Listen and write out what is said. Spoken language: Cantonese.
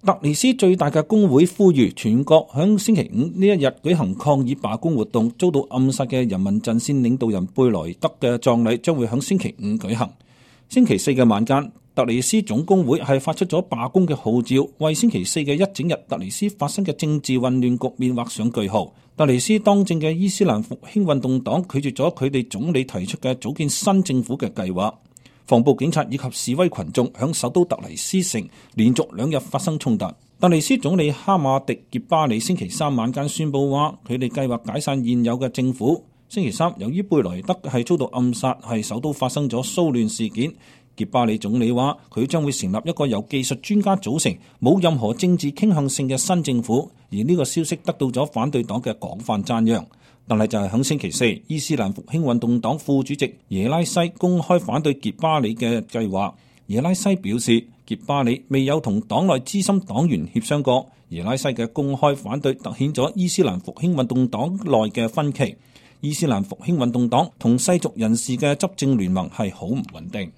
突尼斯最大嘅工會呼籲全國響星期五呢一日舉行抗議罷工活動，遭到暗殺嘅人民陣線領導人貝萊德嘅葬禮將會響星期五舉行。星期四嘅晚間，突尼斯總工會係發出咗罷工嘅號召，為星期四嘅一整日突尼斯發生嘅政治混亂局面畫上句號。突尼斯當政嘅伊斯蘭復興運動黨拒絕咗佢哋總理提出嘅組建新政府嘅計劃。防暴警察以及示威群眾響首都突尼斯城連續2日發生衝突。突尼斯總理哈馬迪傑巴里星期三晚間宣布話，佢哋計劃解散現有嘅政府。星期三，由於貝萊德係遭到暗殺，係首都發生咗騷亂事件。傑巴里總理話，佢將會成立一個由技術專家組成、冇任何政治傾向性嘅新政府。而呢個消息得到咗反對黨嘅廣泛讚揚。但係就係響星期四，伊斯蘭復興運動黨副主席耶拉西公開反對傑巴里嘅計劃。耶拉西表示，傑巴里未有同黨內資深黨員協商過。耶拉西嘅公開反對凸顯咗伊斯蘭復興運動黨內嘅分歧。伊斯蘭復興運動黨同世俗人士嘅執政聯盟係好唔穩定。